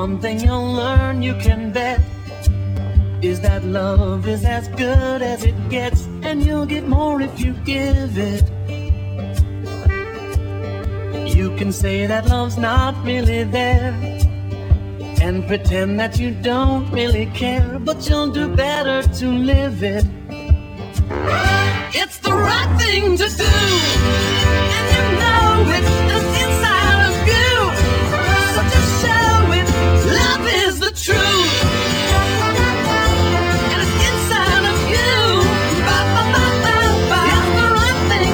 one thing you'll learn, you can bet, is that love is as good as it gets, and you'll get more if you give it. You can say that love's not really there, and pretend that you don't really care, but you'll do better to live it. It's the right thing to do, and you know it, it's inside of you. So just show it, love is the truth, and it's inside of you. It's the right thing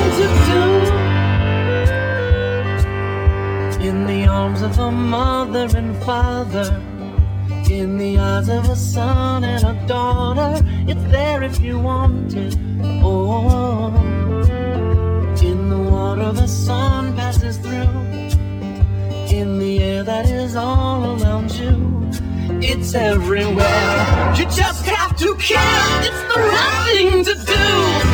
to do. In the arms of a mother and father, in the eyes of a son and a daughter, it's there if you want it. Oh, in the water the sun passes through, in the air that is all around you, it's everywhere. You just have to care. It's the right thing to do.